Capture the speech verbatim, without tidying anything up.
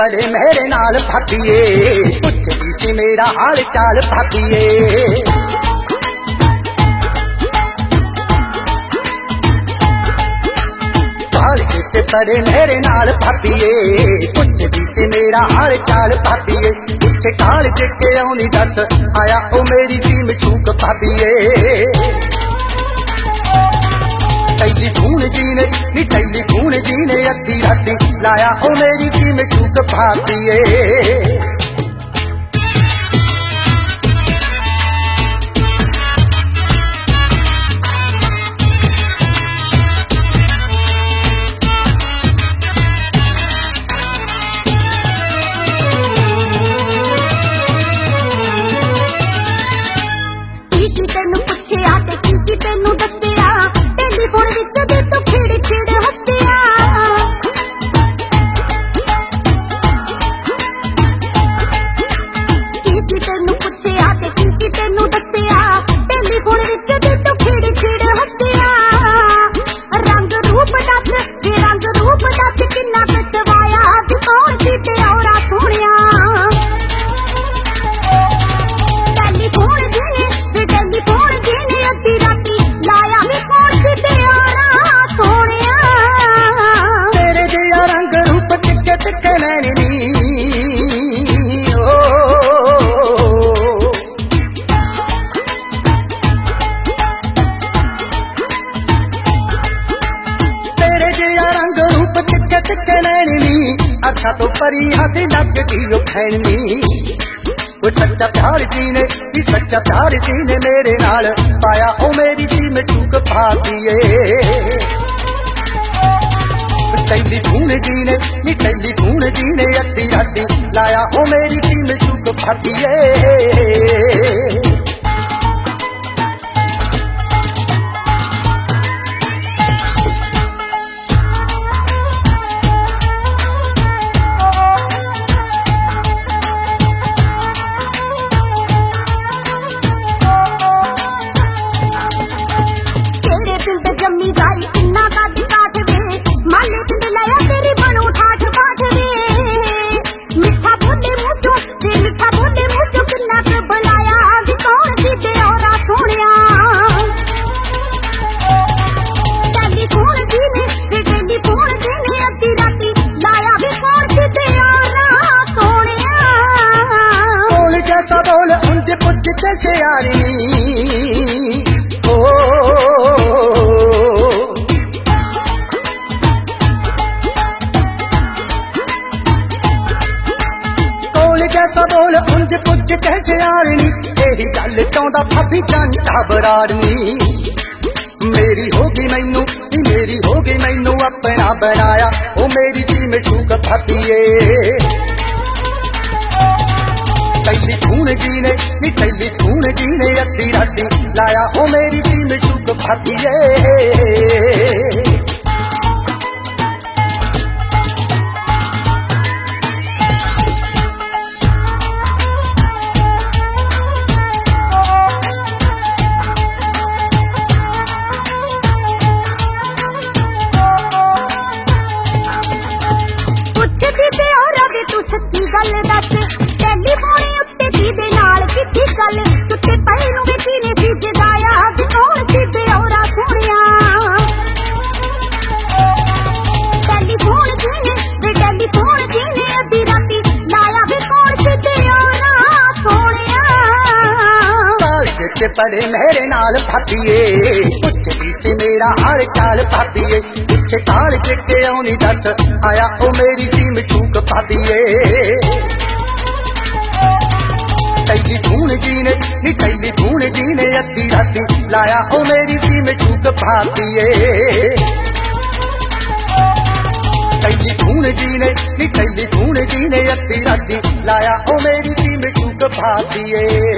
पड़े मेरे नाल भाभीए, पुछदी सी मेरा हाल चाल भाभीए। कालज पड़े मेरे नाल भाभीए, पुछदी सी मेरा हाल चाल भाभीए। पुछे कालज के आउनी दस आया ओ मेरी सीम चूक भाभीए। टेलीफोन जी ने नी टेलीफोन जी ने अद्धी राती लाया ओ मेरी सीम चूक भाभीए। तेनू पुछे आते की की तेनू दस्सिया, टेलीफोन विच दे तू खिड़ खिड़ हस्सिया। की की तेनू पुछे आते की की तेनू दस्सिया, टेलीफोन विच दे तू खिड़ खिड़ हस्सिया। रंग रूप दस ते रंग रूप दस किन्ना कटवाया, अज कौन सी ते औरा सोहणिया। अच्छा तो परी हाथ लग दियो खैनी। वो सच्चा प्यार जी ने सच्चा प्यार जी ने मेरे नाल पाया ओ मेरी सीम चूक भाभीए। टेलीफोन जी ने नी टेलीफोन जी ने अद्धी राती लाया ओ मेरी सीम चूक भाभीए। जम्मी जाई किन्ना कद काठ वे, माले पिंड लाया तेरी बनू ठाठ पाठ वे। मिठा बोले मुझो ते मिठा बोले मुझो किन्ना क बुलाया, अज कौन सी ते औरा सोहणिया। टेलीफोन जी ने ते टेलीफोन जी ने अद्धी राती लाया वे कौन सी ते औरा सोहणिया। बोल जैसा बोल उंज पुछ ते शयारी जैसा बोल उंज पुछ कैसे आरनी। यही गल चाहता भाभी जानी घबरारनी। मेरी होगी मैनू मेरी होगी मैनू अपना बनाया ओ मेरी सीम चूक भाभीए। टेलीफोन जी ने नी टेलीफोन जी ने अद्धी राती लाया ओ मेरी सीम चूक भाभीए। तू सच्ची गल दस, टेलीफोन उत्ते किदे नाल कीती गल। तुते पई नूं वे कीने सी जगाया, अज कौन सी ते औरा सोहणिया। टेलीफोन जी ने वे टेलीफोन जी ने अद्धी राती लाया वे कौन सी ते औरा सोहणिया। कालज पड़े मेरे नाल भाभीए, पुछदी सी मेरा हाल चाल भाभीए। पुछे कालज के आउनी दस आया ओ मेरी सीम चूक भाभीए। टेलीफोन जी ने नी टेलीफोन जी ने अद्धी राती लाया ओ मेरी सीम चूक भाभीए। टेलीफोन जी ने नी टेलीफोन जी ने अद्धी राती लाया ओ मेरी सीम चूक भाभीए।